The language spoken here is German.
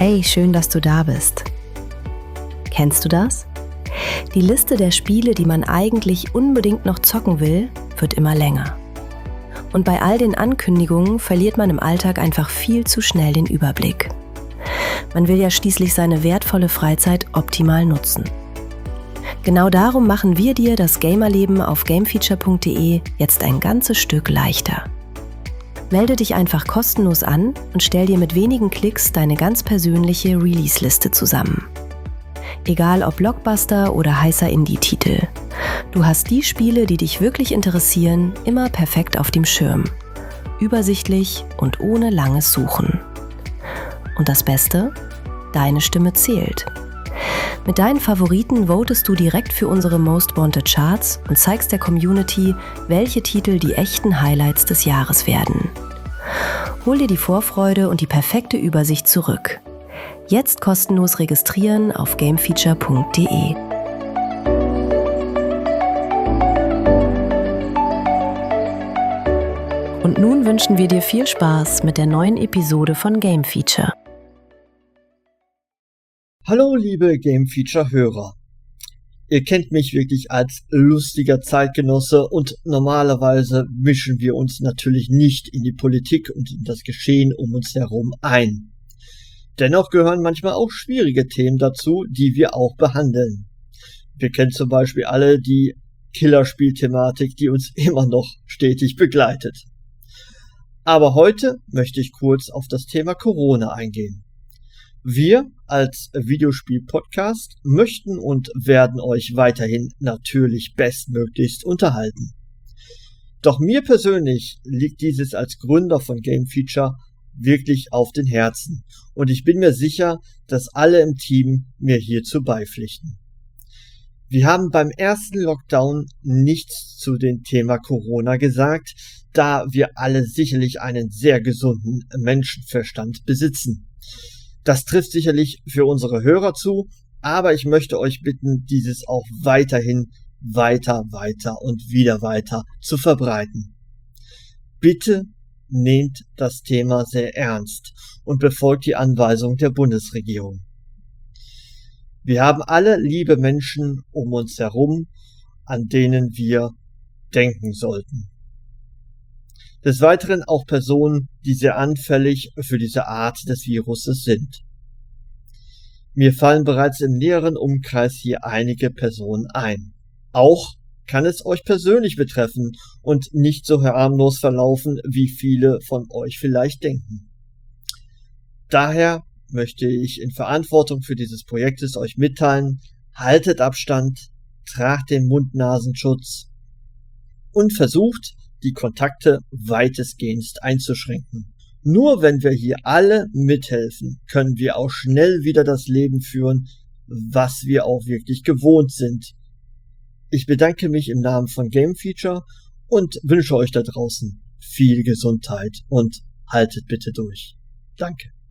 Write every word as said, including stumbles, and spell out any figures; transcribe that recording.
Hey, schön, dass du da bist. Kennst du das? Die Liste der Spiele, die man eigentlich unbedingt noch zocken will, wird immer länger. Und bei all den Ankündigungen verliert man im Alltag einfach viel zu schnell den Überblick. Man will ja schließlich seine wertvolle Freizeit optimal nutzen. Genau darum machen wir dir das Gamerleben auf gamefeature punkt de jetzt ein ganzes Stück leichter. Melde dich einfach kostenlos an und stell dir mit wenigen Klicks deine ganz persönliche Release-Liste zusammen. Egal ob Blockbuster oder heißer Indie-Titel. Du hast die Spiele, die dich wirklich interessieren, immer perfekt auf dem Schirm. Übersichtlich und ohne langes Suchen. Und das Beste? Deine Stimme zählt. Mit deinen Favoriten votest du direkt für unsere Most Wanted Charts und zeigst der Community, welche Titel die echten Highlights des Jahres werden. Hol dir die Vorfreude und die perfekte Übersicht zurück. Jetzt kostenlos registrieren auf gamefeature punkt de. Und nun wünschen wir dir viel Spaß mit der neuen Episode von Game Feature. Hallo liebe Game Feature Hörer. Ihr kennt mich wirklich als lustiger Zeitgenosse und normalerweise mischen wir uns natürlich nicht in die Politik und in das Geschehen um uns herum ein. Dennoch gehören manchmal auch schwierige Themen dazu, die wir auch behandeln. Wir kennen zum Beispiel alle die Killerspiel-Thematik, die uns immer noch stetig begleitet. Aber heute möchte ich kurz auf das Thema Corona eingehen. Wir als Videospiel-Podcast möchten und werden euch weiterhin natürlich bestmöglichst unterhalten. Doch mir persönlich liegt dieses als Gründer von Game Feature wirklich auf den Herzen und ich bin mir sicher, dass alle im Team mir hierzu beipflichten. Wir haben beim ersten Lockdown nichts zu dem Thema Corona gesagt, da wir alle sicherlich einen sehr gesunden Menschenverstand besitzen. Das trifft sicherlich für unsere Hörer zu, aber ich möchte euch bitten, dieses auch weiterhin weiter, weiter und wieder weiter zu verbreiten. Bitte nehmt das Thema sehr ernst und befolgt die Anweisung der Bundesregierung. Wir haben alle liebe Menschen um uns herum, an denen wir denken sollten. Des Weiteren auch Personen, die sehr anfällig für diese Art des Viruses sind. Mir fallen bereits im näheren Umkreis hier einige Personen ein. Auch kann es euch persönlich betreffen und nicht so harmlos verlaufen, wie viele von euch vielleicht denken. Daher möchte ich in Verantwortung für dieses Projektes euch mitteilen, haltet Abstand, tragt den Mund-Nasenschutz und versucht, die Kontakte weitestgehend einzuschränken. Nur wenn wir hier alle mithelfen, können wir auch schnell wieder das Leben führen, was wir auch wirklich gewohnt sind. Ich bedanke mich im Namen von Game Feature und wünsche euch da draußen viel Gesundheit und haltet bitte durch. Danke.